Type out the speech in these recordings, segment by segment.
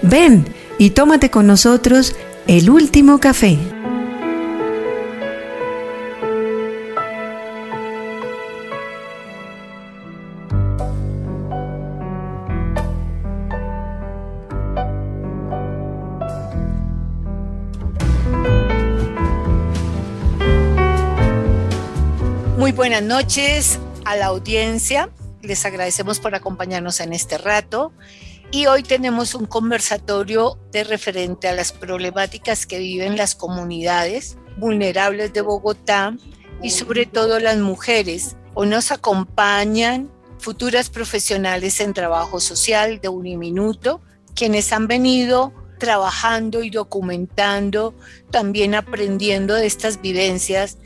Ven y tómate con nosotros el último café. Muy buenas noches a la audiencia. Les agradecemos por acompañarnos en este rato. Y hoy tenemos un conversatorio de referente a las problemáticas que viven las comunidades vulnerables de Bogotá y sobre todo las mujeres. Hoy nos acompañan futuras profesionales en trabajo social de Uniminuto, quienes han venido trabajando y documentando, también aprendiendo de estas vivencias.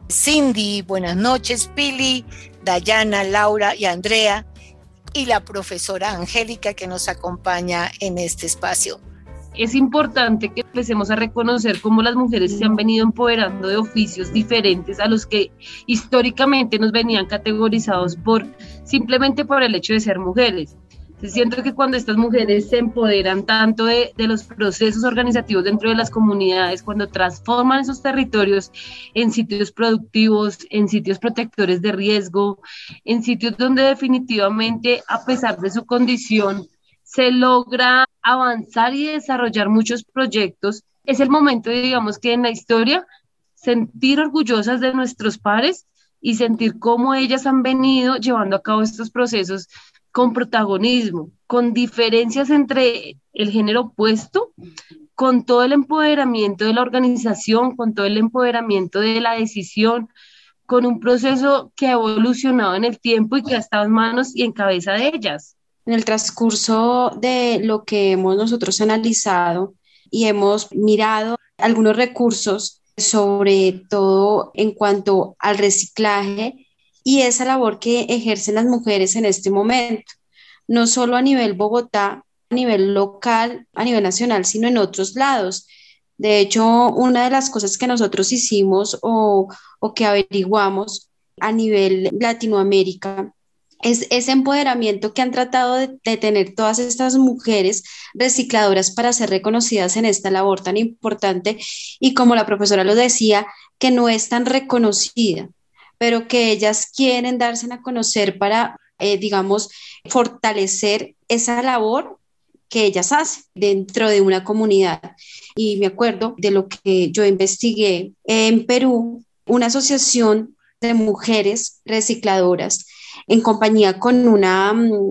Cindy, buenas noches, Pili, Dayana, Laura y Andrea, y la profesora Angélica que nos acompaña en este espacio. Es importante que empecemos a reconocer cómo las mujeres se han venido empoderando de oficios diferentes a los que históricamente nos venían categorizados simplemente por el hecho de ser mujeres. Siento que cuando estas mujeres se empoderan tanto de los procesos organizativos dentro de las comunidades, cuando transforman esos territorios en sitios productivos, en sitios protectores de riesgo, en sitios donde definitivamente, a pesar de su condición, se logra avanzar y desarrollar muchos proyectos, es el momento, digamos, que en la historia sentir orgullosas de nuestros pares y sentir cómo ellas han venido llevando a cabo estos procesos con protagonismo, con diferencias entre el género opuesto, con todo el empoderamiento de la organización, con todo el empoderamiento de la decisión, con un proceso que ha evolucionado en el tiempo y que ha estado en manos y en cabeza de ellas. En el transcurso de lo que hemos nosotros analizado y hemos mirado algunos recursos, sobre todo en cuanto al reciclaje y esa labor que ejercen las mujeres en este momento, no solo a nivel Bogotá, a nivel local, a nivel nacional, sino en otros lados. De hecho, una de las cosas que nosotros hicimos o que averiguamos a nivel Latinoamérica es ese empoderamiento que han tratado de tener todas estas mujeres recicladoras para ser reconocidas en esta labor tan importante y como la profesora lo decía, que no es tan reconocida, pero que ellas quieren darse a conocer para, digamos, fortalecer esa labor que ellas hacen dentro de una comunidad. Y me acuerdo de lo que yo investigué en Perú, una asociación de mujeres recicladoras en compañía con una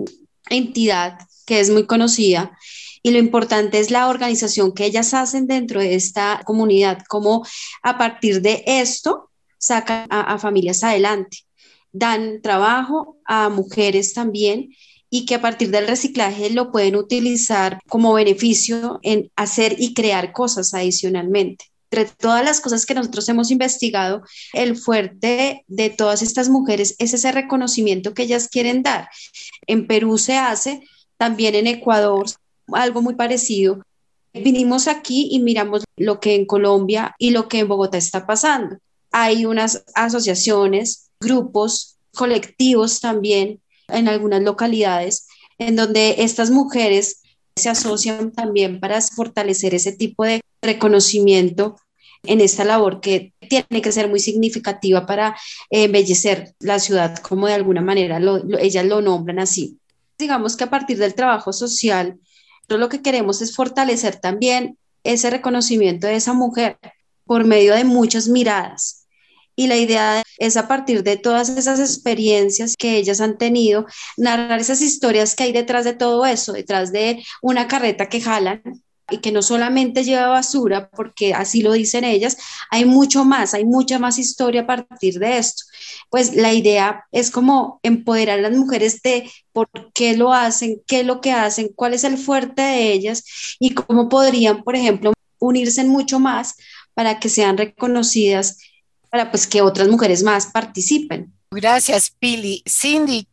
entidad que es muy conocida, y lo importante es la organización que ellas hacen dentro de esta comunidad, cómo a partir de esto sacan a familias adelante, dan trabajo a mujeres también y que a partir del reciclaje lo pueden utilizar como beneficio en hacer y crear cosas adicionalmente. Entre todas las cosas que nosotros hemos investigado, el fuerte de todas estas mujeres es ese reconocimiento que ellas quieren dar. En Perú se hace, también en Ecuador, algo muy parecido. Vinimos aquí y miramos lo que en Colombia y lo que en Bogotá está pasando. Hay unas asociaciones, grupos, colectivos también en algunas localidades en donde estas mujeres se asocian también para fortalecer ese tipo de reconocimiento en esta labor que tiene que ser muy significativa para embellecer la ciudad, como de alguna manera ellas lo nombran así. Digamos que a partir del trabajo social, lo que queremos es fortalecer también ese reconocimiento de esa mujer por medio de muchas miradas. Y la idea es a partir de todas esas experiencias que ellas han tenido, narrar esas historias que hay detrás de todo eso, detrás de una carreta que jalan y que no solamente lleva basura, porque así lo dicen ellas, hay mucho más, hay mucha más historia a partir de esto. Pues la idea es como empoderar a las mujeres de por qué lo hacen, qué es lo que hacen, cuál es el fuerte de ellas y cómo podrían, por ejemplo, unirse mucho más para que sean reconocidas, para pues que otras mujeres más participen. Gracias, Pili. Cindy.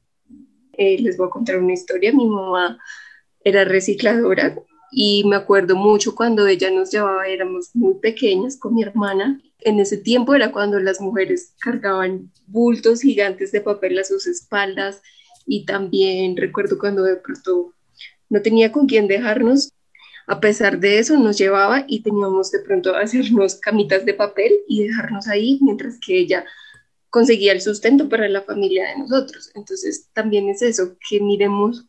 Les voy a contar una historia. Mi mamá era recicladora y me acuerdo mucho cuando ella nos llevaba, éramos muy pequeñas con mi hermana. En ese tiempo era cuando las mujeres cargaban bultos gigantes de papel a sus espaldas y también recuerdo cuando de pronto no tenía con quién dejarnos, A pesar de eso, nos llevaba y teníamos de pronto a hacernos camitas de papel y dejarnos ahí mientras que ella conseguía el sustento para la familia de nosotros. Entonces, también es eso, que miremos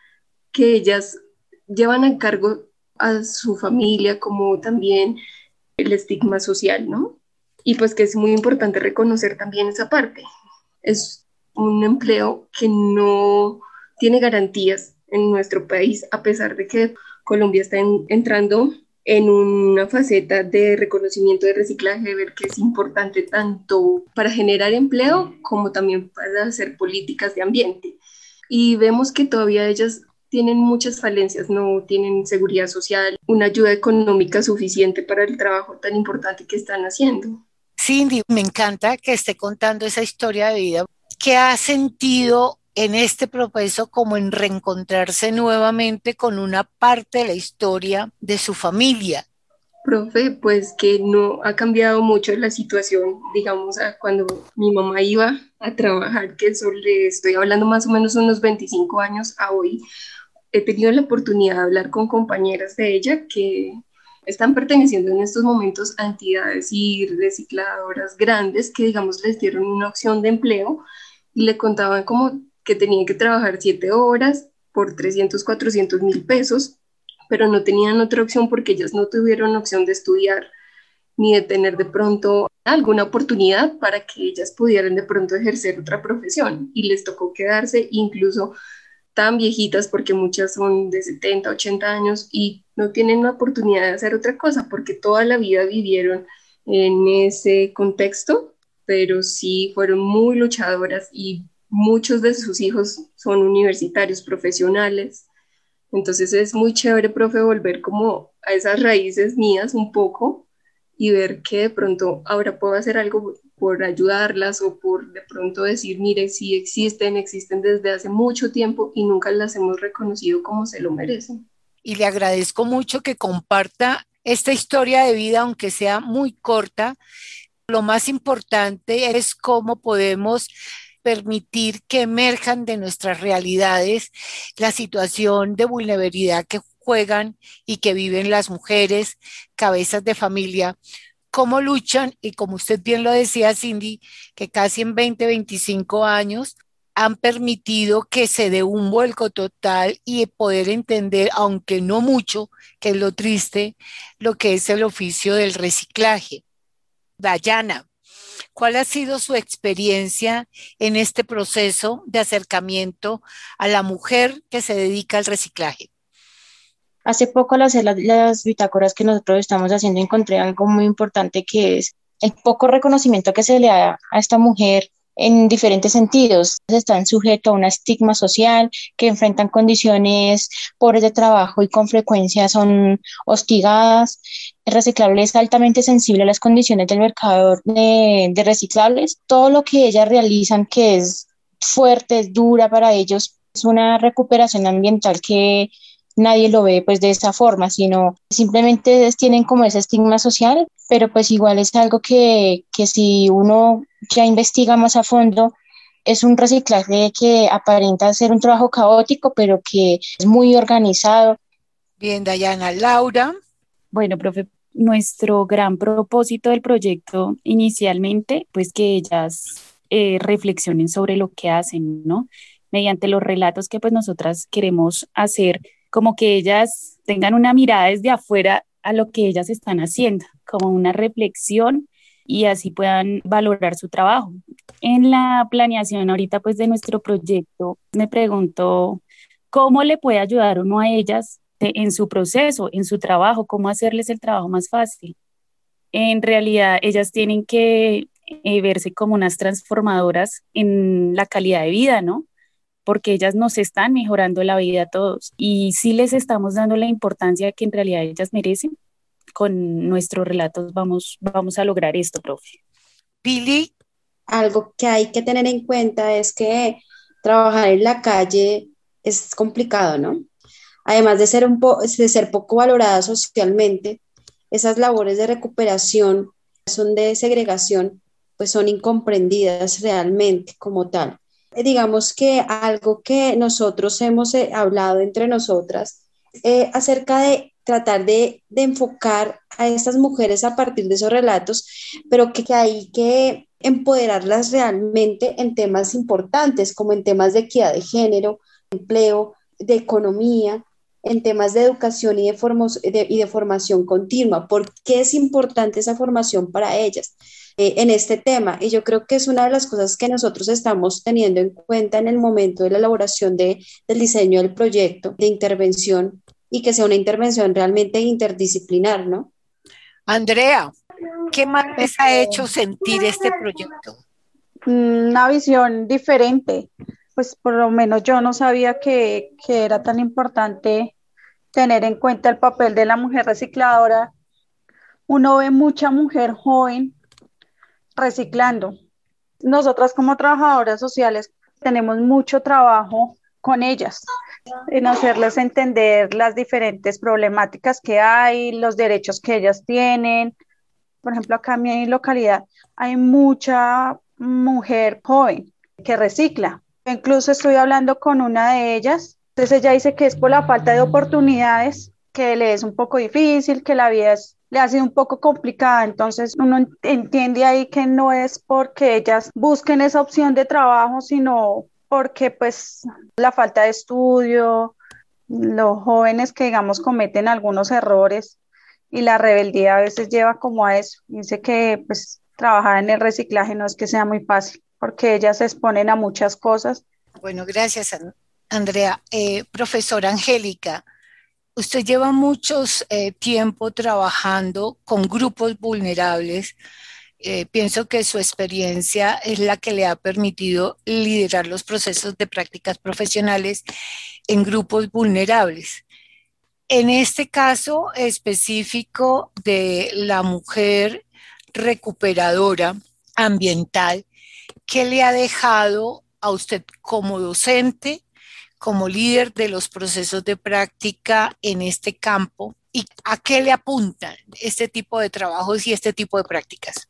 que ellas llevan a cargo a su familia, como también el estigma social, ¿no? Y pues que es muy importante reconocer también esa parte. Es un empleo que no tiene garantías en nuestro país, a pesar de que Colombia está entrando en una faceta de reconocimiento de reciclaje, de ver que es importante tanto para generar empleo como también para hacer políticas de ambiente. Y vemos que todavía ellas tienen muchas falencias, no tienen seguridad social, una ayuda económica suficiente para el trabajo tan importante que están haciendo. Cindy, me encanta que esté contando esa historia de vida. ¿Qué ha sentido en este proceso como en reencontrarse nuevamente con una parte de la historia de su familia? Profe, pues que no ha cambiado mucho la situación, digamos, a cuando mi mamá iba a trabajar, que eso le estoy hablando más o menos unos 25 años a hoy. He tenido la oportunidad de hablar con compañeras de ella que están perteneciendo en estos momentos a entidades y recicladoras grandes que, digamos, les dieron una opción de empleo y le contaban como que tenían que trabajar 7 horas por 300, 400 mil pesos, pero no tenían otra opción porque ellas no tuvieron opción de estudiar ni de tener de pronto alguna oportunidad para que ellas pudieran de pronto ejercer otra profesión y les tocó quedarse incluso tan viejitas porque muchas son de 70, 80 años y no tienen la oportunidad de hacer otra cosa porque toda la vida vivieron en ese contexto, pero sí fueron muy luchadoras y muchos de sus hijos son universitarios, profesionales. Entonces es muy chévere, profe, volver como a esas raíces mías un poco y ver que de pronto ahora puedo hacer algo por ayudarlas o por de pronto decir, mire, sí existen desde hace mucho tiempo y nunca las hemos reconocido como se lo merecen. Y le agradezco mucho que comparta esta historia de vida, aunque sea muy corta. Lo más importante es cómo podemos permitir que emerjan de nuestras realidades la situación de vulnerabilidad que juegan y que viven las mujeres, cabezas de familia, cómo luchan y como usted bien lo decía, Cindy, que casi en 20, 25 años han permitido que se dé un vuelco total y poder entender, aunque no mucho, que es lo triste, lo que es el oficio del reciclaje. Dayana, ¿cuál ha sido su experiencia en este proceso de acercamiento a la mujer que se dedica al reciclaje? Hace poco al hacer las bitácoras que nosotros estamos haciendo encontré algo muy importante que es el poco reconocimiento que se le da a esta mujer en diferentes sentidos. Están sujetos a un estigma social, que enfrentan condiciones pobres de trabajo y con frecuencia son hostigadas. El reciclable es altamente sensible a las condiciones del mercado de reciclables. Todo lo que ellas realizan que es fuerte, es dura para ellos, es una recuperación ambiental que nadie lo ve pues de esa forma, sino simplemente tienen como ese estigma social, pero pues igual es algo que si uno ya investiga más a fondo, es un reciclaje que aparenta ser un trabajo caótico, pero que es muy organizado. Bien, Dayana. Laura. Bueno, profe, nuestro gran propósito del proyecto inicialmente, pues que ellas reflexionen sobre lo que hacen, ¿no? Mediante los relatos que pues nosotras queremos hacer, como que ellas tengan una mirada desde afuera a lo que ellas están haciendo, como una reflexión y así puedan valorar su trabajo. En la planeación ahorita pues de nuestro proyecto me pregunto cómo le puede ayudar uno a ellas en su proceso, en su trabajo, cómo hacerles el trabajo más fácil. En realidad ellas tienen que verse como unas transformadoras en la calidad de vida, ¿no? Porque ellas nos están mejorando la vida a todos y sí les estamos dando la importancia que en realidad ellas merecen. Con nuestros relatos vamos a lograr esto, profe. Pili. Algo que hay que tener en cuenta es que trabajar en la calle es complicado, ¿no? Además de ser poco valoradas socialmente, esas labores de recuperación son de segregación, pues son incomprendidas realmente como tal. Digamos que algo que nosotros hemos hablado entre nosotras acerca de tratar de enfocar a estas mujeres a partir de esos relatos, pero que hay que empoderarlas realmente en temas importantes, como en temas de equidad de género, empleo, de economía, en temas de educación y de formación continua. ¿Por qué es importante esa formación para ellas en este tema? Y yo creo que es una de las cosas que nosotros estamos teniendo en cuenta en el momento de la elaboración del diseño del proyecto de intervención, y que sea una intervención realmente interdisciplinar, ¿no? Andrea, ¿qué más les ha hecho sentir este proyecto? Una visión diferente, pues por lo menos yo no sabía que era tan importante tener en cuenta el papel de la mujer recicladora. Uno ve mucha mujer joven reciclando. Nosotras como trabajadoras sociales tenemos mucho trabajo con ellas, en hacerles entender las diferentes problemáticas que hay, los derechos que ellas tienen. Por ejemplo, acá en mi localidad hay mucha mujer joven que recicla. Incluso estoy hablando con una de ellas, entonces ella dice que es por la falta de oportunidades, que le es un poco difícil, que la vida le ha sido un poco complicada. Entonces uno entiende ahí que no es porque ellas busquen esa opción de trabajo, sino porque pues la falta de estudio, los jóvenes que digamos cometen algunos errores, y la rebeldía a veces lleva como a eso. Dice que pues trabajar en el reciclaje no es que sea muy fácil, porque ellas se exponen a muchas cosas. Bueno, gracias, Andrea. Profesora Angélica, usted lleva muchos tiempo trabajando con grupos vulnerables. Pienso que su experiencia es la que le ha permitido liderar los procesos de prácticas profesionales en grupos vulnerables. En este caso específico de la mujer recuperadora ambiental, ¿qué le ha dejado a usted como docente, como líder de los procesos de práctica en este campo? ¿Y a qué le apuntan este tipo de trabajos y este tipo de prácticas?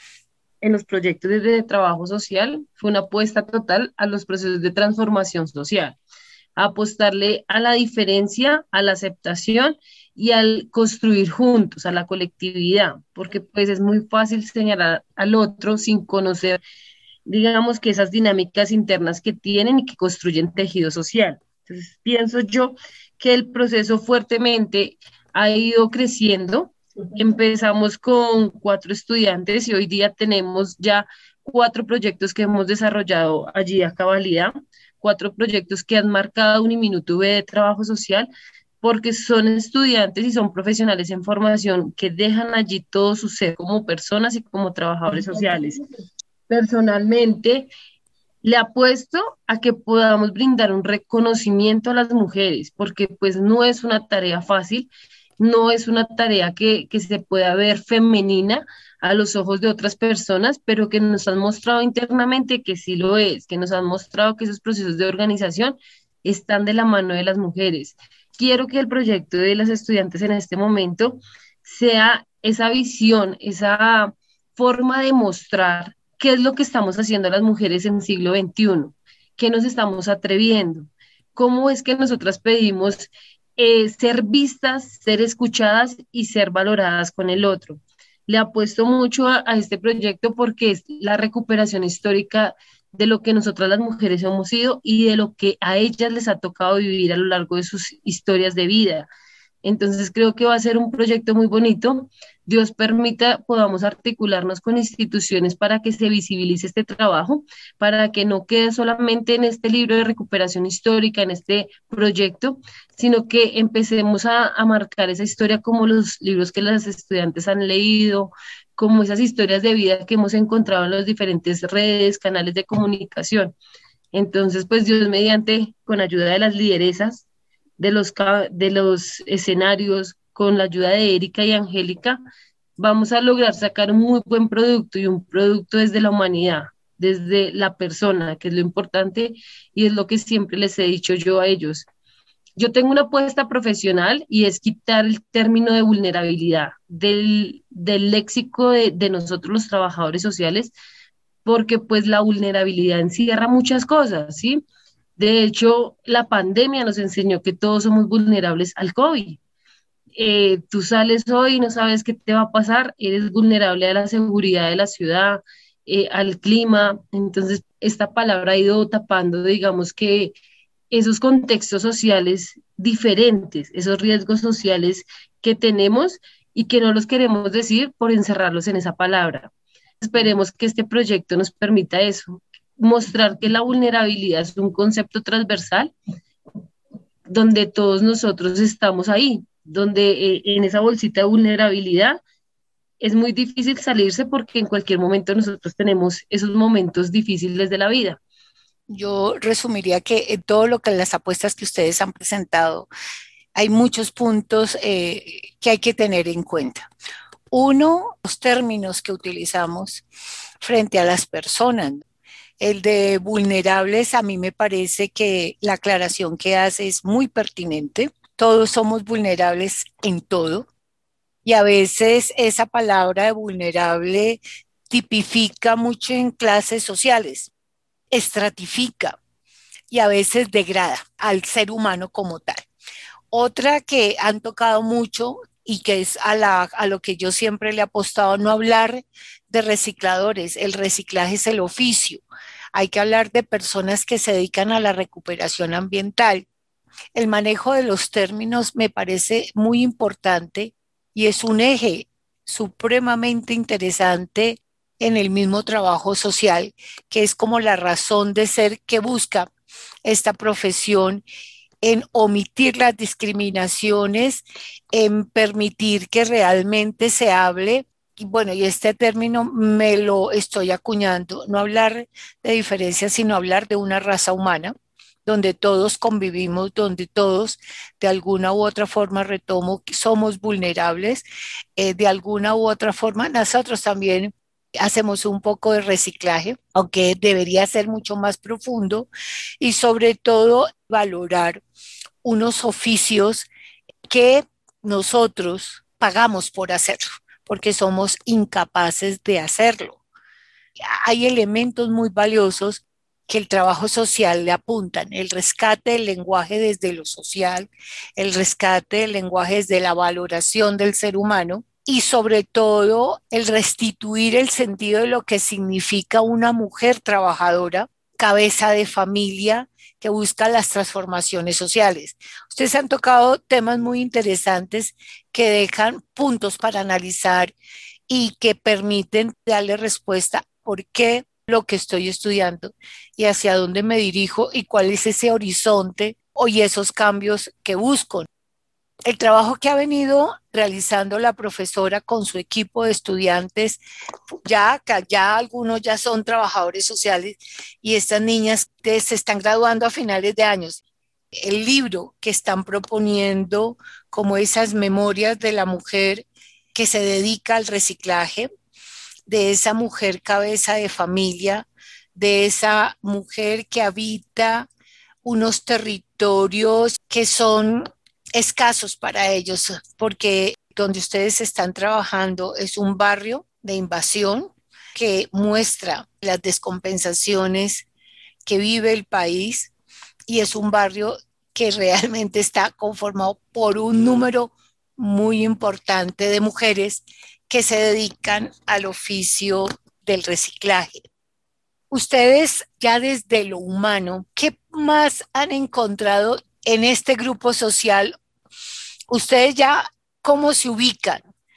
En los proyectos de trabajo social fue una apuesta total a los procesos de transformación social, a apostarle a la diferencia, a la aceptación y al construir juntos, a la colectividad, porque pues es muy fácil señalar al otro sin conocer, digamos, que esas dinámicas internas que tienen y que construyen tejido social. Entonces, pienso yo que el proceso fuertemente ha ido creciendo. Empezamos con 4 estudiantes y hoy día tenemos ya 4 proyectos que hemos desarrollado allí a cabalidad, 4 proyectos que han marcado un minuto de trabajo social, porque son estudiantes y son profesionales en formación que dejan allí todo su ser como personas y como trabajadores sociales. Personalmente, le apuesto a que podamos brindar un reconocimiento a las mujeres, porque pues no es una tarea fácil, no es una tarea que se pueda ver femenina a los ojos de otras personas, pero que nos han mostrado internamente que sí lo es, que nos han mostrado que esos procesos de organización están de la mano de las mujeres. Quiero que el proyecto de las estudiantes en este momento sea esa visión, esa forma de mostrar qué es lo que estamos haciendo las mujeres en siglo XXI, qué nos estamos atreviendo, cómo es que nosotras pedimos ser vistas, ser escuchadas y ser valoradas con el otro. Le apuesto mucho a este proyecto porque es la recuperación histórica de lo que nosotras las mujeres hemos sido y de lo que a ellas les ha tocado vivir a lo largo de sus historias de vida. Entonces creo que va a ser un proyecto muy bonito. Dios permita podamos articularnos con instituciones para que se visibilice este trabajo, para que no quede solamente en este libro de recuperación histórica, en este proyecto, sino que empecemos a marcar esa historia como los libros que las estudiantes han leído, como esas historias de vida que hemos encontrado en las diferentes redes, canales de comunicación. Entonces, pues Dios mediante, con ayuda de las lideresas, de los escenarios, con la ayuda de Erika y Angélica, vamos a lograr sacar un muy buen producto y un producto desde la humanidad, desde la persona, que es lo importante y es lo que siempre les he dicho yo a ellos. Yo tengo una apuesta profesional y es quitar el término de vulnerabilidad del léxico de nosotros los trabajadores sociales, porque pues la vulnerabilidad encierra muchas cosas, ¿sí? De hecho, la pandemia nos enseñó que todos somos vulnerables al COVID. tú sales hoy y no sabes qué te va a pasar, eres vulnerable a la seguridad de la ciudad, al clima. Entonces, esta palabra ha ido tapando, digamos que esos contextos sociales diferentes, esos riesgos sociales que tenemos y que no los queremos decir por encerrarlos en esa palabra. Esperemos que este proyecto nos permita eso, mostrar que la vulnerabilidad es un concepto transversal donde todos nosotros estamos ahí, donde en esa bolsita de vulnerabilidad es muy difícil salirse porque en cualquier momento nosotros tenemos esos momentos difíciles de la vida. Yo resumiría que en todo lo que las apuestas que ustedes han presentado, hay muchos puntos que hay que tener en cuenta. Uno, los términos que utilizamos frente a las personas. El de vulnerables, a mí me parece que la aclaración que hace es muy pertinente. Todos somos vulnerables en todo y a veces esa palabra de vulnerable tipifica mucho en clases sociales, estratifica y a veces degrada al ser humano como tal. Otra que han tocado mucho y que es a lo que yo siempre le he apostado, no hablar de recicladores, el reciclaje es el oficio. Hay que hablar de personas que se dedican a la recuperación ambiental. El manejo de los términos me parece muy importante y es un eje supremamente interesante en el mismo trabajo social, que es como la razón de ser que busca esta profesión en omitir las discriminaciones, en permitir que realmente se hable. Y bueno, y este término me lo estoy acuñando, no hablar de diferencias, sino hablar de una raza humana, donde todos convivimos, donde todos de alguna u otra forma, retomo, somos vulnerables, de alguna u otra forma, nosotros también hacemos un poco de reciclaje, aunque debería ser mucho más profundo, y sobre todo valorar unos oficios que nosotros pagamos por hacerlo, porque somos incapaces de hacerlo. Hay elementos muy valiosos que el trabajo social le apuntan, el rescate del lenguaje desde lo social, el rescate del lenguaje desde la valoración del ser humano y sobre todo el restituir el sentido de lo que significa una mujer trabajadora, cabeza de familia, que busca las transformaciones sociales. Ustedes han tocado temas muy interesantes que dejan puntos para analizar y que permiten darle respuesta a por qué lo que estoy estudiando y hacia dónde me dirijo y cuál es ese horizonte y esos cambios que busco. El trabajo que ha venido realizando la profesora con su equipo de estudiantes, ya algunos ya son trabajadores sociales y estas niñas se están graduando a finales de años. El libro que están proponiendo como esas memorias de la mujer que se dedica al reciclaje, de esa mujer cabeza de familia, de esa mujer que habita unos territorios que son escasos para ellos, porque donde ustedes están trabajando es un barrio de invasión que muestra las descompensaciones que vive el país y es un barrio que realmente está conformado por un número muy importante de mujeres que se dedican al oficio del reciclaje. Ustedes ya desde lo humano, ¿qué más han encontrado en este grupo social? Ustedes ya, ¿cómo se ubican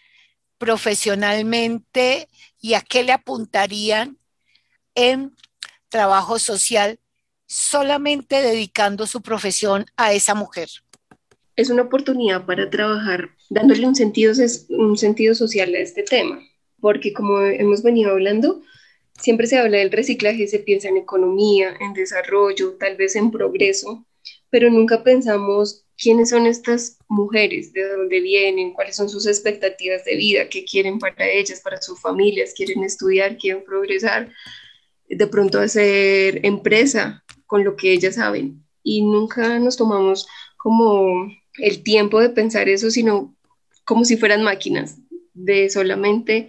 profesionalmente y a qué le apuntarían en trabajo social solamente dedicando su profesión a esa mujer? Es una oportunidad para trabajar dándole un sentido social a este tema, porque como hemos venido hablando, siempre se habla del reciclaje, se piensa en economía, en desarrollo, tal vez en progreso, pero nunca pensamos quiénes son estas mujeres, de dónde vienen, cuáles son sus expectativas de vida, qué quieren para ellas, para sus familias, quieren estudiar, quieren progresar, de pronto hacer empresa con lo que ellas saben. Y nunca nos tomamos como el tiempo de pensar eso, sino como si fueran máquinas, de solamente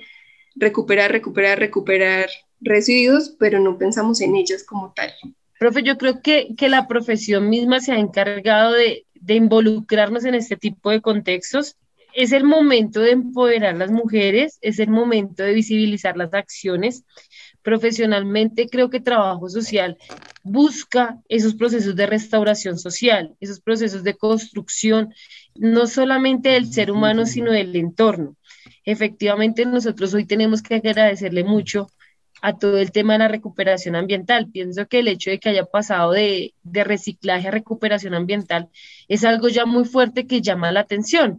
recuperar residuos, pero no pensamos en ellas como tal. Profe, yo creo que la profesión misma se ha encargado de involucrarnos en este tipo de contextos es el momento de empoderar a las mujeres, es el momento de visibilizar las acciones. Profesionalmente creo que trabajo social busca esos procesos de restauración social, esos procesos de construcción, no solamente del ser humano, sino del entorno. Efectivamente, nosotros hoy tenemos que agradecerle mucho a todo el tema de la recuperación ambiental. Pienso que el hecho de que haya pasado de reciclaje a recuperación ambiental es algo ya muy fuerte que llama la atención.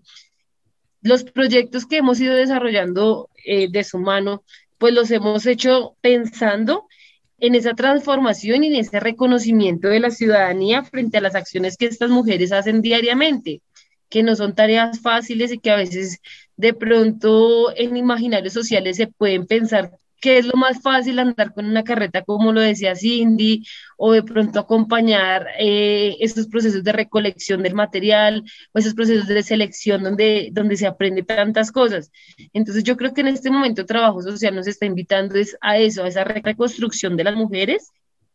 Los proyectos que hemos ido desarrollando de su mano, pues los hemos hecho pensando en esa transformación y en ese reconocimiento de la ciudadanía frente a las acciones que estas mujeres hacen diariamente, que no son tareas fáciles y que a veces de pronto en imaginarios sociales se pueden pensar que es lo más fácil andar con una carreta, como lo decía Cindy, o de pronto acompañar esos procesos de recolección del material, o esos procesos de selección donde se aprende tantas cosas. Entonces yo creo que en este momento trabajo social nos está invitando a eso, a esa reconstrucción de las mujeres,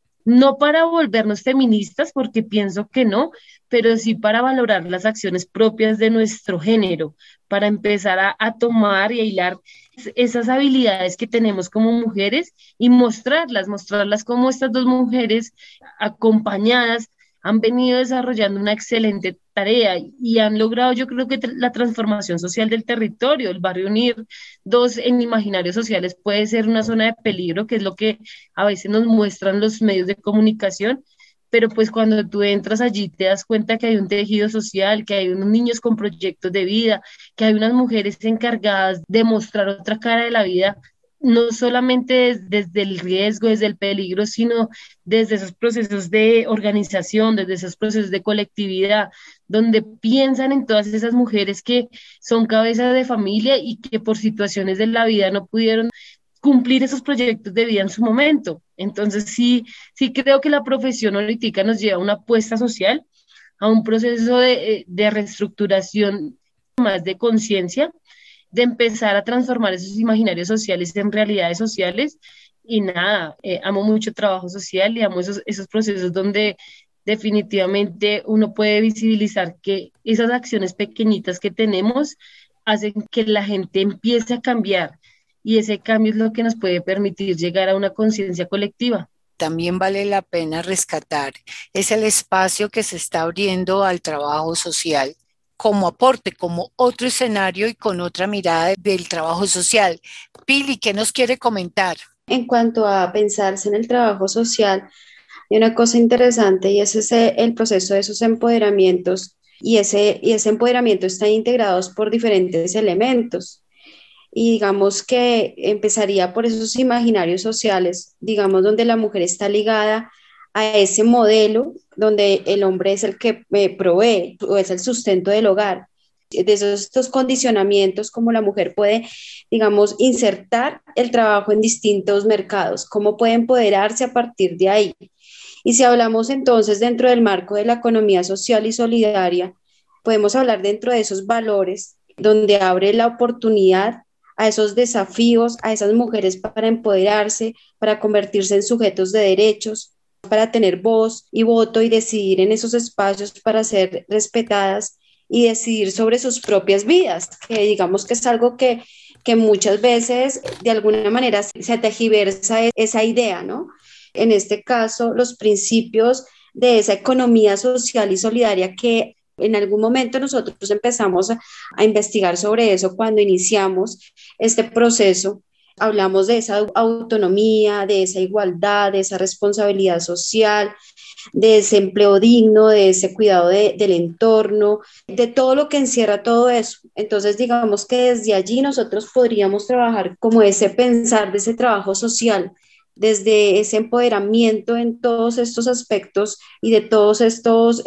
no para volvernos feministas, porque pienso que no, pero sí para valorar las acciones propias de nuestro género, para empezar a tomar y a hilar esas habilidades que tenemos como mujeres y mostrarlas como estas dos mujeres acompañadas han venido desarrollando una excelente tarea y han logrado, yo creo que la transformación social del territorio. El barrio Unir 2 en imaginarios sociales puede ser una zona de peligro, que es lo que a veces nos muestran los medios de comunicación, pero pues cuando tú entras allí te das cuenta que hay un tejido social, que hay unos niños con proyectos de vida, que hay unas mujeres encargadas de mostrar otra cara de la vida, no solamente desde el riesgo, desde el peligro, sino desde esos procesos de organización, desde esos procesos de colectividad, donde piensan en todas esas mujeres que son cabezas de familia y que por situaciones de la vida no pudieron cumplir esos proyectos de vida en su momento. Entonces sí creo que la profesión ahorita nos lleva a una apuesta social, a un proceso de reestructuración más de conciencia, de empezar a transformar esos imaginarios sociales en realidades sociales. Y nada, amo mucho trabajo social y amo esos procesos donde definitivamente uno puede visibilizar que esas acciones pequeñitas que tenemos hacen que la gente empiece a cambiar, y ese cambio es lo que nos puede permitir llegar a una conciencia colectiva. También vale la pena rescatar es el espacio que se está abriendo al trabajo social como aporte, como otro escenario y con otra mirada del trabajo social. Pili, ¿qué nos quiere comentar? En cuanto a pensarse en el trabajo social, hay una cosa interesante y es el proceso de esos empoderamientos, y ese empoderamiento está integrados por diferentes elementos. Y digamos que empezaría por esos imaginarios sociales, digamos, donde la mujer está ligada a ese modelo donde el hombre es el que provee o es el sustento del hogar. De estos condicionamientos, como la mujer puede, digamos, insertar el trabajo en distintos mercados, cómo puede empoderarse a partir de ahí. Y si hablamos entonces dentro del marco de la economía social y solidaria, podemos hablar dentro de esos valores donde abre la oportunidad a esos desafíos, a esas mujeres para empoderarse, para convertirse en sujetos de derechos, para tener voz y voto y decidir en esos espacios para ser respetadas y decidir sobre sus propias vidas, que digamos que es algo que muchas veces de alguna manera se tergiversa esa idea, ¿no? En este caso, los principios de esa economía social y solidaria que en algún momento nosotros empezamos a investigar sobre eso cuando iniciamos este proceso. Hablamos de esa autonomía, de esa igualdad, de esa responsabilidad social, de ese empleo digno, de ese cuidado del entorno, de todo lo que encierra todo eso. Entonces, digamos que desde allí nosotros podríamos trabajar como ese pensar de ese trabajo social, desde ese empoderamiento en todos estos aspectos y de todos estos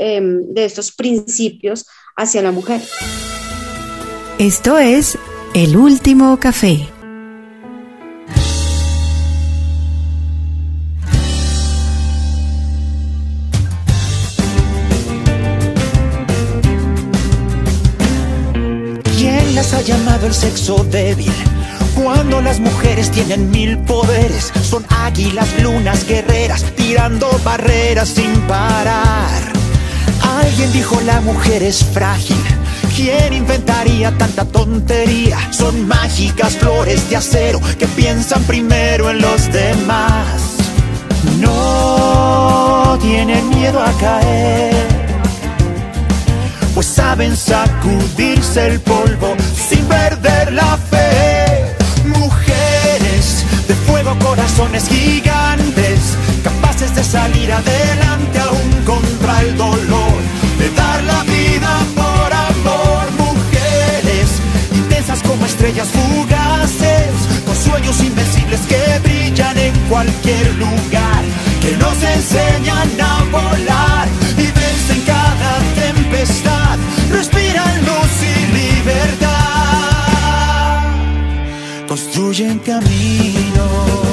principios hacia la mujer. Esto es El Último Café. ¿Quién las ha llamado el sexo débil? Cuando las mujeres tienen 1000 poderes, son águilas, lunas, guerreras, tirando barreras sin parar. Alguien dijo la mujer es frágil, ¿Quién inventaría tanta tontería? Son mágicas flores de acero que piensan primero en los demás. No tienen miedo a caer, pues saben sacudirse el polvo sin perder la fe. Mujeres de fuego, corazones gigantes, capaces de salir adelante aún contra el dolor, de dar la vida por amor. Mujeres intensas como estrellas fugaces, con sueños invencibles que brillan en cualquier lugar, que nos enseñan a volar y vencen cada tempestad, respiran luz y libertad, construyen caminos.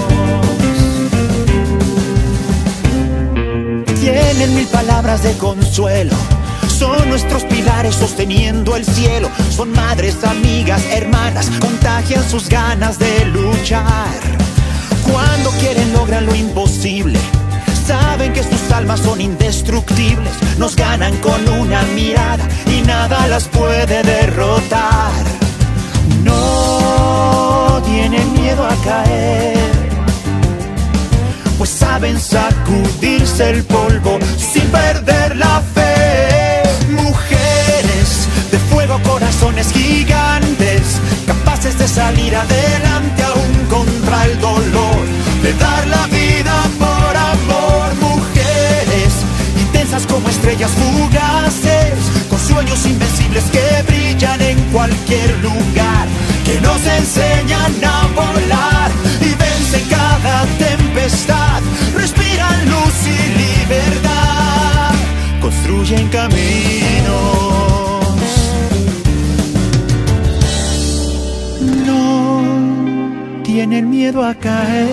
Tienen 1000 palabras de consuelo, son nuestros pilares sosteniendo el cielo. Son madres, amigas, hermanas, contagian sus ganas de luchar. Cuando quieren logran lo imposible, saben que sus almas son indestructibles. Nos ganan con una mirada y nada las puede derrotar. No tienen miedo a caer, pues saben sacudirse el polvo sin perder la fe. Mujeres de fuego, corazones gigantes, capaces de salir adelante aún contra el dolor, de dar la vida por amor. Mujeres intensas como estrellas fugaces, con sueños invencibles que brillan en cualquier lugar, que nos enseñan a volar y vencen cada tempestad, respiran luz y libertad, construyen caminos. No tienen miedo a caer.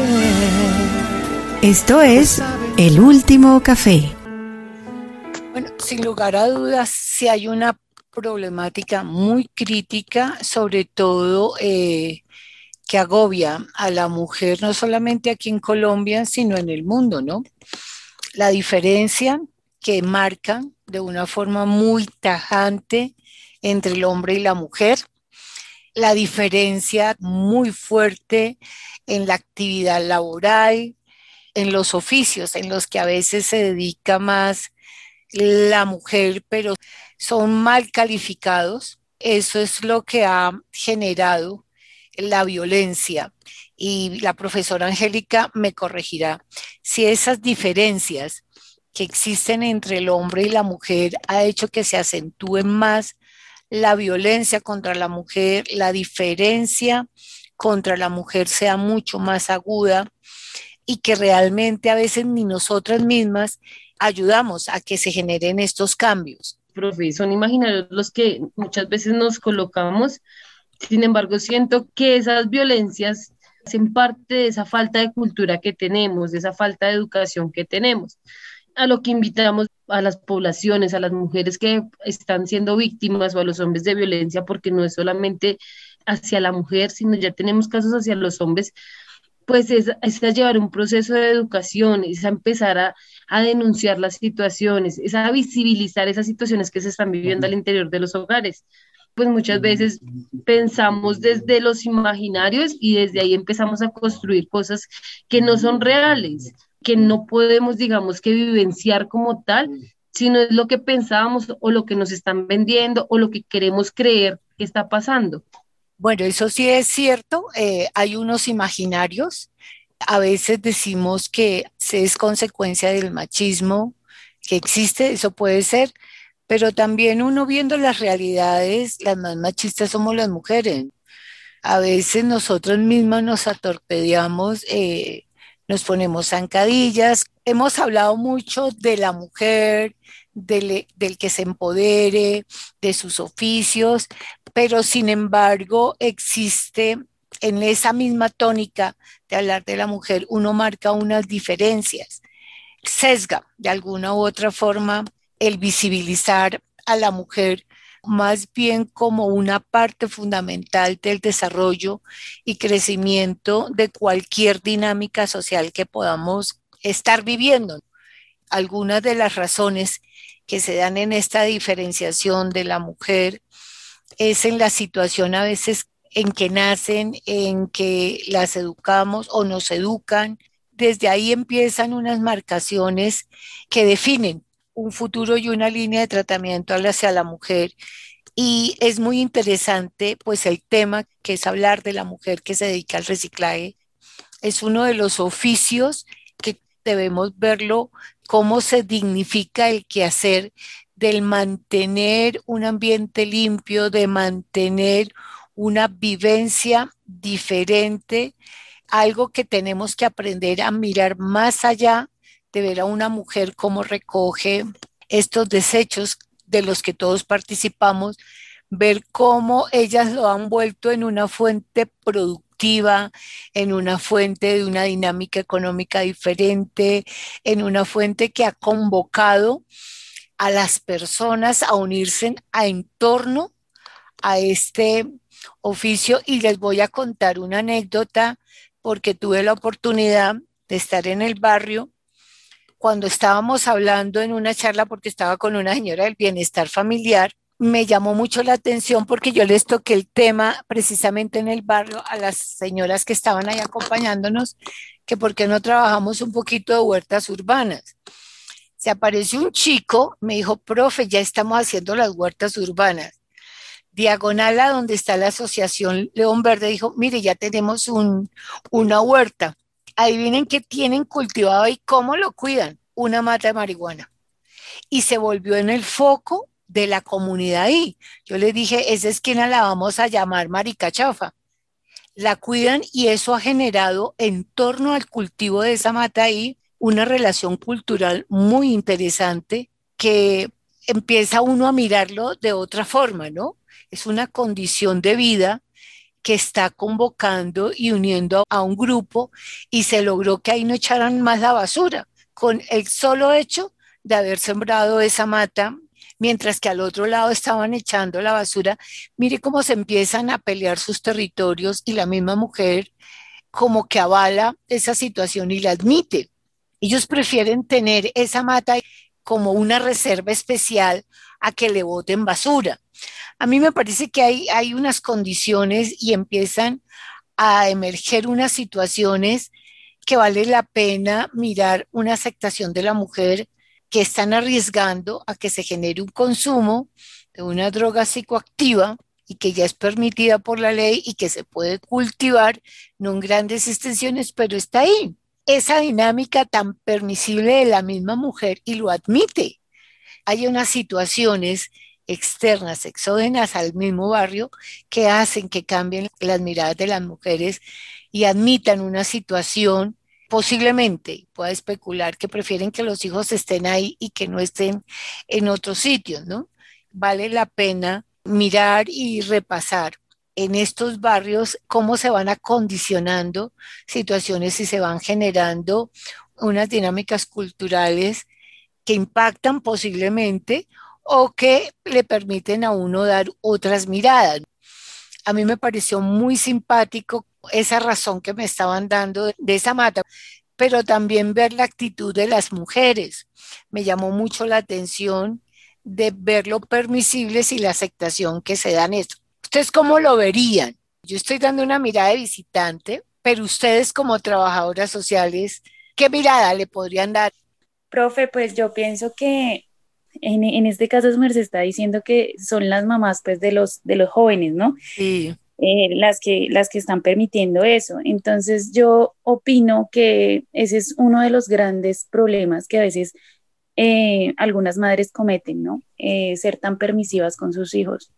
Esto es El Último Café. Bueno, sin lugar a dudas, sí hay una problemática muy crítica, sobre todo que agobia a la mujer, no solamente aquí en Colombia, sino en el mundo, ¿no? La diferencia que marcan de una forma muy tajante entre el hombre y la mujer, la diferencia muy fuerte en la actividad laboral, en los oficios en los que a veces se dedica más la mujer, pero son mal calificados. Eso es lo que ha generado la violencia. Y la profesora Angélica me corregirá si esas diferencias que existen entre el hombre y la mujer ha hecho que se acentúe más la violencia contra la mujer, la diferencia contra la mujer sea mucho más aguda y que realmente a veces ni nosotras mismas ayudamos a que se generen estos cambios. Profe, son imaginarios los que muchas veces nos colocamos. Sin embargo, siento que esas violencias hacen parte de esa falta de cultura que tenemos, de esa falta de educación que tenemos. A lo que invitamos a las poblaciones, a las mujeres que están siendo víctimas o a los hombres de violencia, porque no es solamente hacia la mujer, sino ya tenemos casos hacia los hombres, pues es a llevar un proceso de educación, es a empezar a denunciar las situaciones, es a visibilizar esas situaciones que se están viviendo al interior de los hogares. Pues muchas veces pensamos desde los imaginarios y desde ahí empezamos a construir cosas que no son reales, que no podemos, digamos, que vivenciar como tal, sino es lo que pensábamos o lo que nos están vendiendo o lo que queremos creer que está pasando. Bueno, eso sí es cierto, hay unos imaginarios, a veces decimos que es consecuencia del machismo que existe, eso puede ser, pero también uno viendo las realidades, las más machistas somos las mujeres. A veces nosotros mismas nos atorpedeamos, nos ponemos zancadillas. Hemos hablado mucho de la mujer, del que se empodere, de sus oficios, pero sin embargo existe en esa misma tónica de hablar de la mujer, uno marca unas diferencias, sesga de alguna u otra forma el visibilizar a la mujer más bien como una parte fundamental del desarrollo y crecimiento de cualquier dinámica social que podamos estar viviendo. Algunas de las razones que se dan en esta diferenciación de la mujer es en la situación a veces en que nacen, en que las educamos o nos educan. Desde ahí empiezan unas marcaciones que definen un futuro y una línea de tratamiento hacia la mujer. Y es muy interesante, pues el tema que es hablar de la mujer que se dedica al reciclaje. Es uno de los oficios que debemos verlo, cómo se dignifica el quehacer del mantener un ambiente limpio, de mantener una vivencia diferente, algo que tenemos que aprender a mirar más allá, de ver a una mujer cómo recoge estos desechos de los que todos participamos, ver cómo ellas lo han vuelto en una fuente productiva, en una fuente de una dinámica económica diferente, en una fuente que ha convocado a las personas a unirse en torno a este oficio. Y les voy a contar una anécdota porque tuve la oportunidad de estar en el barrio cuando estábamos hablando en una charla, porque estaba con una señora del bienestar familiar. Me llamó mucho la atención porque yo les toqué el tema precisamente en el barrio a las señoras que estaban ahí acompañándonos, que por qué no trabajamos un poquito de huertas urbanas. Se apareció un chico, me dijo, profe, ya estamos haciendo las huertas urbanas. Diagonal a donde está la Asociación León Verde, dijo, mire, ya tenemos una huerta. Adivinen qué tienen cultivado y cómo lo cuidan, una mata de marihuana. Y se volvió en el foco de la comunidad ahí. Yo les dije, esa esquina la vamos a llamar Maricachafa. La cuidan y eso ha generado en torno al cultivo de esa mata ahí una relación cultural muy interesante que empieza uno a mirarlo de otra forma, ¿no? Es una condición de vida que está convocando y uniendo a un grupo y se logró que ahí no echaran más la basura con el solo hecho de haber sembrado esa mata, mientras que al otro lado estaban echando la basura. Mire cómo se empiezan a pelear sus territorios y la misma mujer como que avala esa situación y la admite. Ellos prefieren tener esa mata como una reserva especial a que le boten basura. A mí me parece que hay unas condiciones y empiezan a emerger unas situaciones que vale la pena mirar una aceptación de la mujer, que están arriesgando a que se genere un consumo de una droga psicoactiva y que ya es permitida por la ley y que se puede cultivar, no en grandes extensiones, pero está ahí. Esa dinámica tan permisible de la misma mujer y lo admite. Hay unas situaciones externas, exógenas al mismo barrio, que hacen que cambien las miradas de las mujeres y admitan una situación. Posiblemente pueda especular que prefieren que los hijos estén ahí y que no estén en otros sitios, ¿no? Vale la pena mirar y repasar en estos barrios cómo se van acondicionando situaciones y se van generando unas dinámicas culturales que impactan posiblemente o que le permiten a uno dar otras miradas. A mí me pareció muy simpático esa razón que me estaban dando de esa mata, pero también ver la actitud de las mujeres. Me llamó mucho la atención de ver lo permisibles y la aceptación que se dan esto. ¿Ustedes cómo lo verían? Yo estoy dando una mirada de visitante, pero ustedes como trabajadoras sociales, ¿qué mirada le podrían dar? Profe, pues yo pienso que en este caso se está diciendo que son las mamás pues de los jóvenes, ¿no? Sí. Las que están permitiendo eso. Entonces yo opino que ese es uno de los grandes problemas que a veces algunas madres cometen, ¿no? Ser tan permisivas con sus hijos.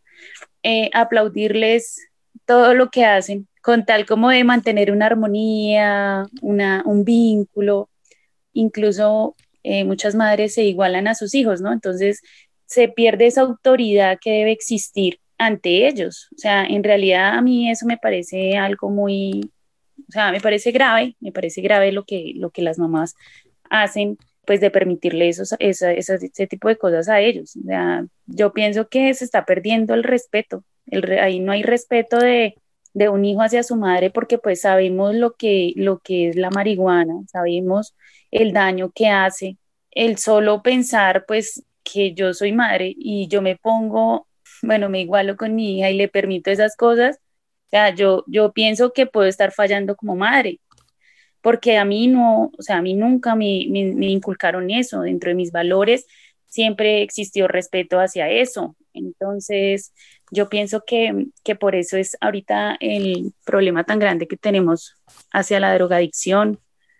Aplaudirles todo lo que hacen, con tal como de mantener una armonía, un vínculo, incluso muchas madres se igualan a sus hijos, ¿no? Entonces se pierde esa autoridad que debe existir ante ellos. O sea, en realidad a mí eso me parece algo muy, o sea, me parece grave lo que las mamás hacen, pues de permitirle ese tipo de cosas a ellos. O sea, yo pienso que se está perdiendo el respeto. Ahí no hay respeto de un hijo hacia su madre porque pues sabemos lo que es la marihuana, sabemos el daño que hace, el solo pensar pues que yo soy madre y yo me pongo bueno, me igualo con mi hija y le permito esas cosas, o sea, yo pienso que puedo estar fallando como madre, porque a mí no, o sea, a mí nunca me inculcaron eso, dentro de mis valores siempre existió respeto hacia eso. Entonces, yo pienso que por eso es ahorita el problema tan grande que tenemos hacia la drogadicción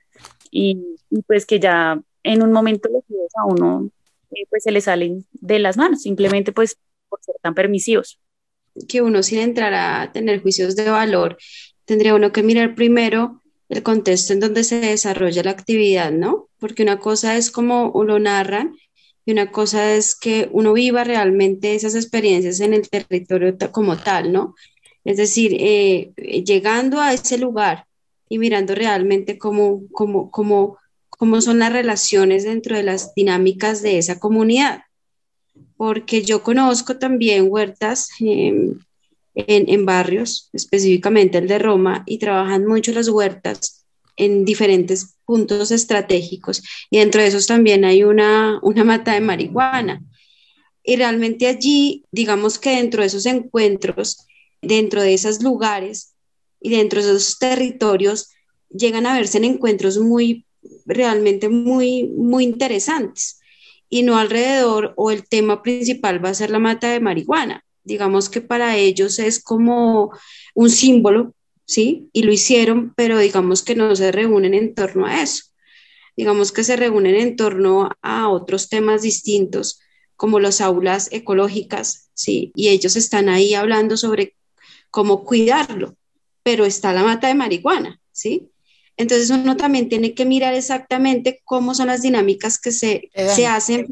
y pues que ya en un momento los hijos a uno pues se le salen de las manos, simplemente pues por ser tan permisivos. Que uno sin entrar a tener juicios de valor, tendría uno que mirar primero el contexto en donde se desarrolla la actividad, ¿no? Porque una cosa es como lo narran y una cosa es que uno viva realmente esas experiencias en el territorio como tal, ¿no? Es decir, llegando a ese lugar y mirando realmente cómo son las relaciones dentro de las dinámicas de esa comunidad, porque yo conozco también huertas en barrios, específicamente el de Roma, y trabajan mucho las huertas en diferentes puntos estratégicos, y dentro de esos también hay una mata de marihuana. Y realmente allí, digamos que dentro de esos encuentros, dentro de esos lugares y dentro de esos territorios, llegan a verse en encuentros realmente muy interesantes y no alrededor o el tema principal va a ser la mata de marihuana. Digamos que para ellos es como un símbolo, ¿sí? Y lo hicieron, pero digamos que no se reúnen en torno a eso. Digamos que se reúnen en torno a otros temas distintos, como las aulas ecológicas, ¿sí? Y ellos están ahí hablando sobre cómo cuidarlo, pero está la mata de marihuana, ¿sí? Entonces uno también tiene que mirar exactamente cómo son las dinámicas que se hacen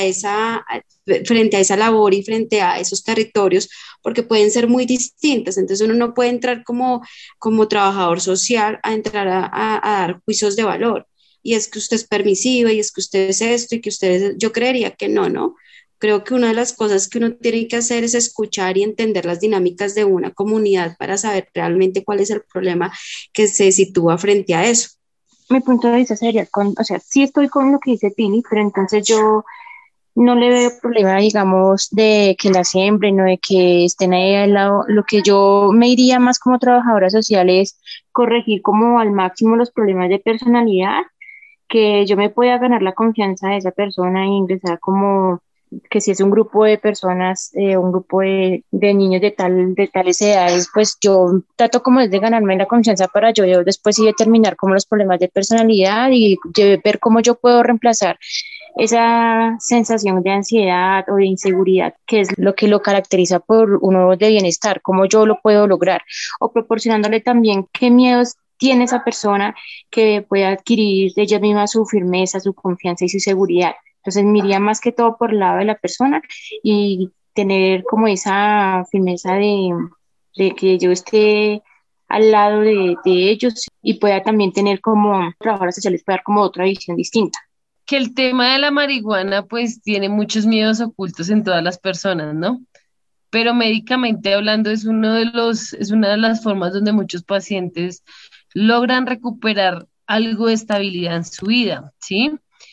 frente a esa labor y frente a esos territorios, porque pueden ser muy distintas. Entonces uno no puede entrar como trabajador social a entrar a dar juicios de valor. Y es que usted es permisiva y es que usted es esto y que usted es... Yo creería que no, ¿no? Creo que una de las cosas que uno tiene que hacer es escuchar y entender las dinámicas de una comunidad para saber realmente cuál es el problema que se sitúa frente a eso. Mi punto de vista sería, o sea, sí estoy con lo que dice Pini, pero entonces yo no le veo problema, digamos, de que la siembren o de que estén ahí al lado. Lo que yo me iría más como trabajadora social es corregir como al máximo los problemas de personalidad, que yo me pueda ganar la confianza de esa persona e ingresar como que si es un grupo de personas, un grupo de niños de tales edades, pues yo trato como es de ganarme la confianza para yo después sí determinar como los problemas de personalidad y ver cómo yo puedo reemplazar esa sensación de ansiedad o de inseguridad, que es lo que lo caracteriza por uno de bienestar, cómo yo lo puedo lograr, o proporcionándole también qué miedos tiene esa persona que pueda adquirir de ella misma su firmeza, su confianza y su seguridad. Entonces, me iría más que todo por el lado de la persona y tener como esa firmeza de que yo esté al lado de ellos y pueda también tener como trabajadores sociales, pueda dar como otra visión distinta. Que el tema de la marihuana pues tiene muchos miedos ocultos en todas las personas, ¿no? Pero médicamente hablando es una de las formas donde muchos pacientes logran recuperar algo de estabilidad en su vida, ¿sí?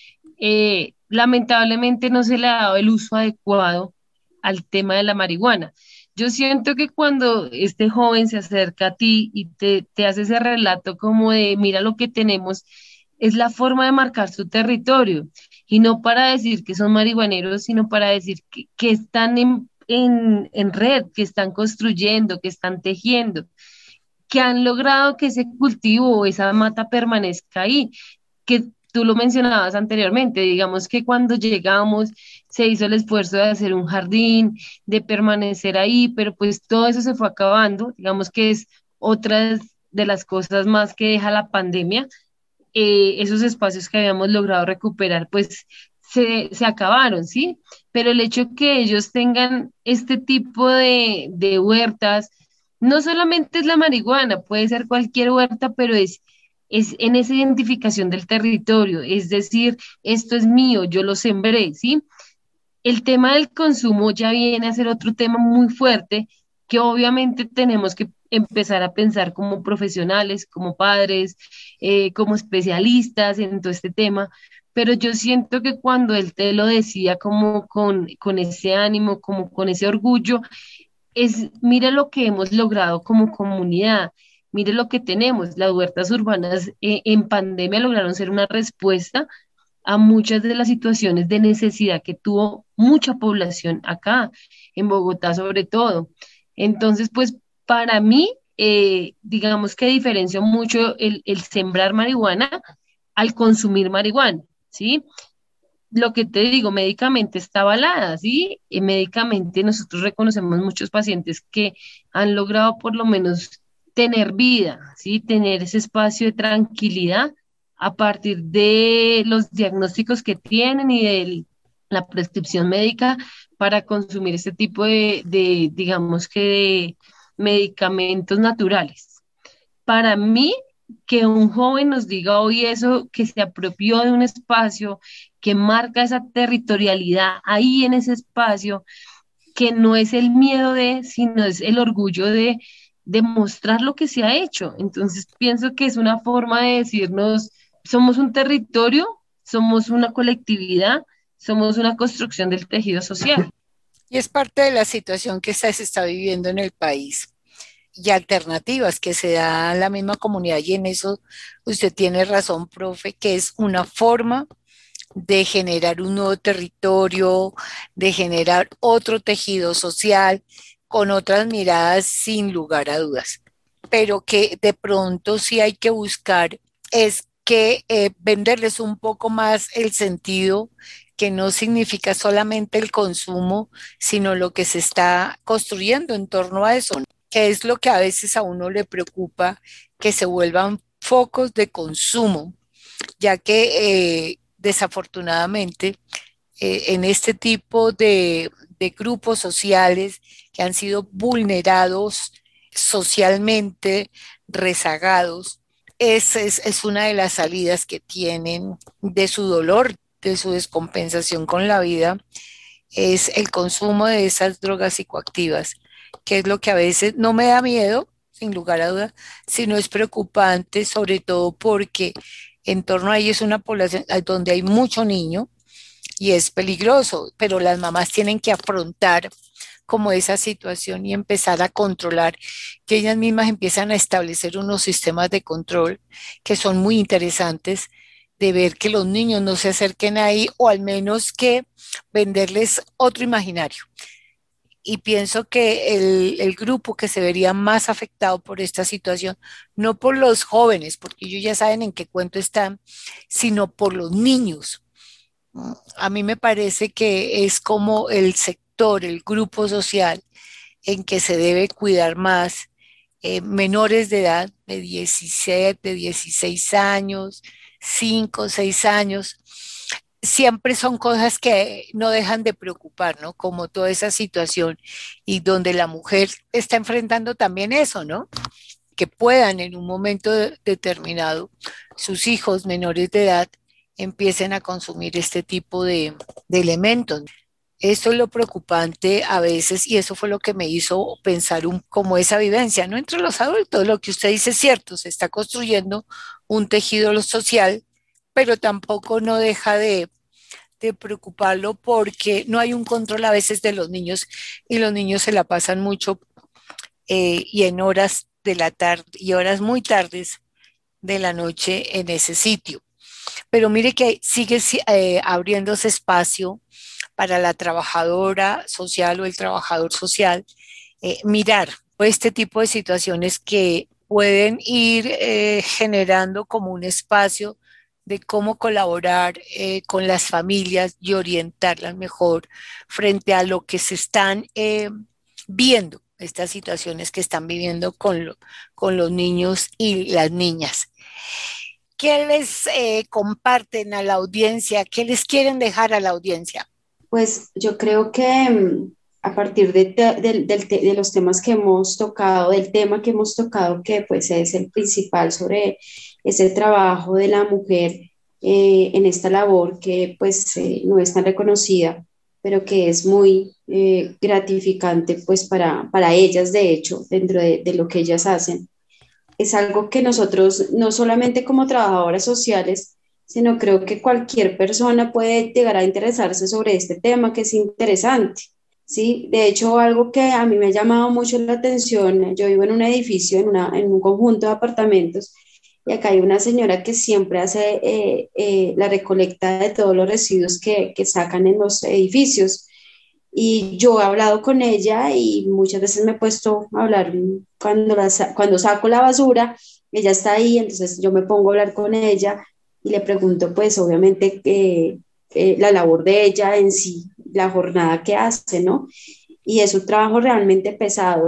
Lamentablemente no se le ha dado el uso adecuado al tema de la marihuana. Yo siento que cuando este joven se acerca a ti y te hace ese relato como de, mira lo que tenemos, es la forma de marcar su territorio y no para decir que son marihuaneros, sino para decir que están en red, que están construyendo, que están tejiendo, que han logrado que ese cultivo o esa mata permanezca ahí, que tú lo mencionabas anteriormente, digamos que cuando llegamos se hizo el esfuerzo de hacer un jardín, de permanecer ahí, pero pues todo eso se fue acabando, digamos que es otra de las cosas más que deja la pandemia, esos espacios que habíamos logrado recuperar, pues se acabaron, ¿sí? Pero el hecho que ellos tengan este tipo de huertas, no solamente es la marihuana, puede ser cualquier huerta, pero es en esa identificación del territorio, es decir, esto es mío, yo lo sembré, ¿sí? El tema del consumo ya viene a ser otro tema muy fuerte que obviamente tenemos que empezar a pensar como profesionales, como padres, como especialistas en todo este tema, pero yo siento que cuando él te lo decía como con ese ánimo, como con ese orgullo, es, mire lo que hemos logrado como comunidad, mire lo que tenemos. Las huertas urbanas en pandemia lograron ser una respuesta a muchas de las situaciones de necesidad que tuvo mucha población acá, en Bogotá sobre todo. Entonces, pues para mí, digamos que diferencia mucho el sembrar marihuana al consumir marihuana, ¿sí? Lo que te digo, médicamente está avalada, ¿sí? Médicamente nosotros reconocemos muchos pacientes que han logrado por lo menos tener vida, ¿sí? Tener ese espacio de tranquilidad a partir de los diagnósticos que tienen y de la prescripción médica para consumir este tipo digamos que de medicamentos naturales. Para mí, que un joven nos diga hoy eso, que se apropió de un espacio, que marca esa territorialidad ahí en ese espacio, que no es el miedo de, sino es el orgullo de mostrar lo que se ha hecho. Entonces pienso que es una forma de decirnos, somos un territorio, somos una colectividad, somos una construcción del tejido social. Y es parte de la situación que se está viviendo en el país y alternativas que se da a la misma comunidad. Y en eso usted tiene razón, profe, que es una forma de generar un nuevo territorio, de generar otro tejido social con otras miradas sin lugar a dudas. Pero que de pronto sí hay que buscar es que venderles un poco más el sentido que no significa solamente el consumo, sino lo que se está construyendo en torno a eso, ¿no? Que es lo que a veces a uno le preocupa, que se vuelvan focos de consumo, ya que desafortunadamente en este tipo de grupos sociales que han sido vulnerados socialmente, rezagados, es una de las salidas que tienen de su dolor, de su descompensación con la vida, es el consumo de esas drogas psicoactivas, que es lo que a veces no me da miedo, sin lugar a dudas, sino es preocupante, sobre todo porque en torno a ellos es una población donde hay mucho niño y es peligroso, pero las mamás tienen que afrontar como esa situación y empezar a controlar, que ellas mismas empiezan a establecer unos sistemas de control que son muy interesantes, de ver que los niños no se acerquen ahí o al menos que venderles otro imaginario. Y pienso que el grupo que se vería más afectado por esta situación, no por los jóvenes, porque ellos ya saben en qué cuento están, sino por los niños. A mí me parece que es como el sector, el grupo social en que se debe cuidar más menores de edad, de 17, 16 años, 5, 6 años. Siempre son cosas que no dejan de preocupar, ¿no? Como toda esa situación y donde la mujer está enfrentando también eso, ¿no? Que puedan en un momento determinado sus hijos menores de edad empiecen a consumir este tipo de elementos. Esto es lo preocupante a veces y eso fue lo que me hizo pensar como esa vivencia, ¿no? Entre los adultos, lo que usted dice es cierto, se está construyendo un tejido social, pero tampoco no deja de preocuparlo porque no hay un control a veces de los niños y los niños se la pasan mucho y en horas de la tarde y horas muy tardes de la noche en ese sitio. Pero mire que sigue abriéndose espacio para la trabajadora social o el trabajador social mirar este tipo de situaciones que pueden ir generando como un espacio de cómo colaborar con las familias y orientarlas mejor frente a lo que se están viendo, estas situaciones que están viviendo con los niños y las niñas. ¿Qué les comparten a la audiencia? ¿Qué les quieren dejar a la audiencia? Pues yo creo que a partir de los temas que hemos tocado, del tema que hemos tocado, que pues es el principal sobre ese trabajo de la mujer en esta labor que pues no es tan reconocida, pero que es muy gratificante pues para ellas, de hecho, dentro de lo que ellas hacen. Es algo que nosotros, no solamente como trabajadoras sociales, sino creo que cualquier persona puede llegar a interesarse sobre este tema que es interesante. Sí, de hecho, algo que a mí me ha llamado mucho la atención, yo vivo en un edificio, en un conjunto de apartamentos, y acá hay una señora que siempre hace la recolecta de todos los residuos que sacan en los edificios. Y yo he hablado con ella y muchas veces me he puesto a hablar cuando saco la basura, ella está ahí, entonces yo me pongo a hablar con ella y le pregunto, pues obviamente, la labor de ella en sí, la jornada que hace, ¿no? Y es un trabajo realmente pesado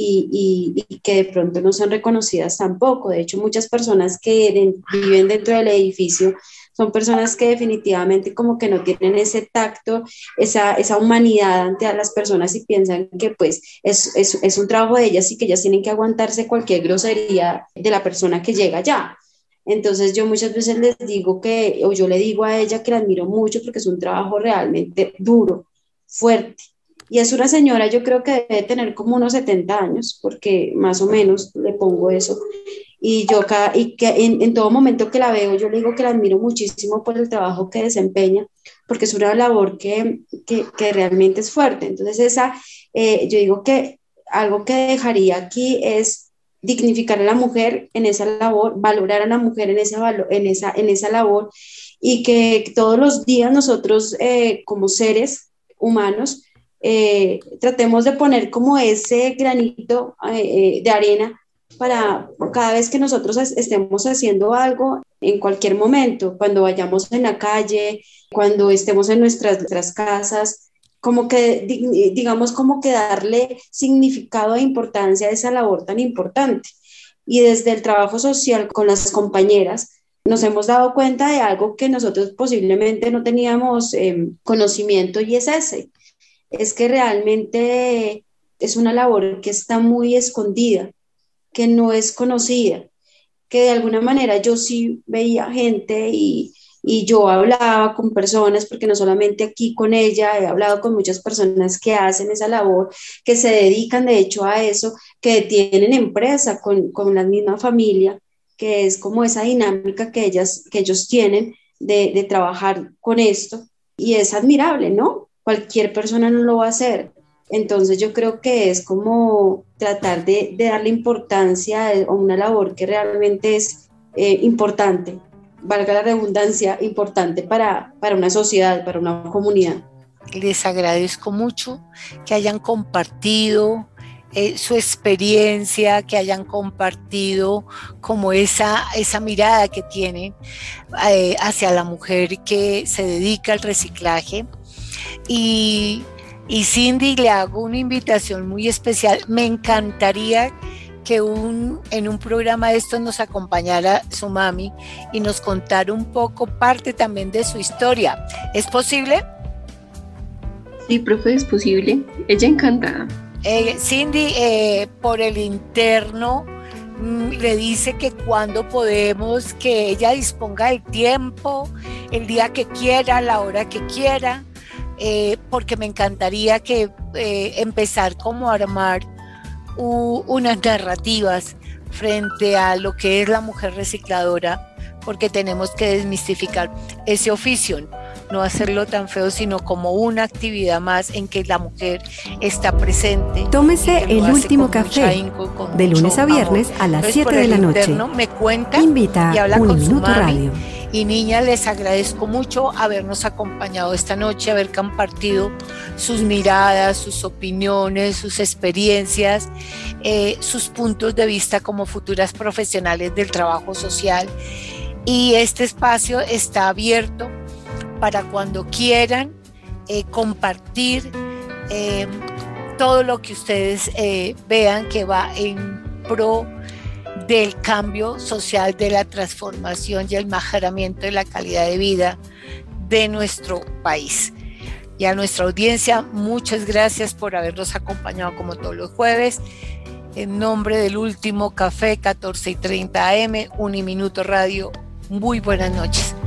y que de pronto no son reconocidas tampoco. De hecho, muchas personas que viven dentro del edificio son personas que definitivamente como que no tienen ese tacto, esa humanidad ante a las personas y piensan que pues es un trabajo de ellas y que ellas tienen que aguantarse cualquier grosería de la persona que llega allá. Entonces yo muchas veces les digo o yo le digo a ella que la admiro mucho porque es un trabajo realmente duro, fuerte. Y es una señora, yo creo que debe tener como unos 70 años, porque más o menos le pongo eso. Y que en todo momento que la veo, yo le digo que la admiro muchísimo por el trabajo que desempeña, porque es una labor que realmente es fuerte. Entonces yo digo que algo que dejaría aquí es dignificar a la mujer en esa labor, valorar a la mujer en esa labor, y que todos los días nosotros como seres humanos tratemos de poner como ese granito de arena para cada vez que nosotros estemos haciendo algo, en cualquier momento, cuando vayamos en la calle, cuando estemos en nuestras casas, como que, digamos, como que darle significado e importancia a esa labor tan importante. Y desde el trabajo social con las compañeras, nos hemos dado cuenta de algo que nosotros posiblemente no teníamos conocimiento, y es que realmente es una labor que está muy escondida, que no es conocida, que de alguna manera yo sí veía gente y yo hablaba con personas, porque no solamente aquí con ella, he hablado con muchas personas que hacen esa labor, que se dedican de hecho a eso, que tienen empresa con la misma familia, que es como esa dinámica que ellos tienen de trabajar con esto, y es admirable, ¿no? Cualquier persona no lo va a hacer. Entonces yo creo que es como tratar de darle importancia a una labor que realmente es importante, valga la redundancia, importante para una sociedad, para una comunidad. Les agradezco mucho que hayan compartido su experiencia, que hayan compartido como esa mirada que tienen hacia la mujer que se dedica al reciclaje. Y Cindy, le hago una invitación muy especial. Me encantaría que en un programa de estos nos acompañara su mami y nos contara un poco parte también de su historia. ¿Es posible? Sí, profe, es posible. Ella encantada. Cindy, por el interno, le dice que cuando podemos, que ella disponga del tiempo, el día que quiera, la hora que quiera, porque me encantaría que empezar como a armar unas narrativas frente a lo que es la mujer recicladora, porque tenemos que desmistificar ese oficio, no hacerlo tan feo, sino como una actividad más en que la mujer está presente. Tómese el último café, de lunes a viernes a las 7 de la noche. Me cuenta Invita y habla Un con su Minuto mami. Radio. Y niñas, les agradezco mucho habernos acompañado esta noche, haber compartido sus miradas, sus opiniones, sus experiencias, sus puntos de vista como futuras profesionales del trabajo social. Y este espacio está abierto para cuando quieran compartir todo lo que ustedes vean que va en pro del cambio social, de la transformación y el mejoramiento de la calidad de vida de nuestro país. Y a nuestra audiencia, muchas gracias por habernos acompañado como todos los jueves. En nombre del último café, 14:30 AM, Uniminuto Radio, muy buenas noches.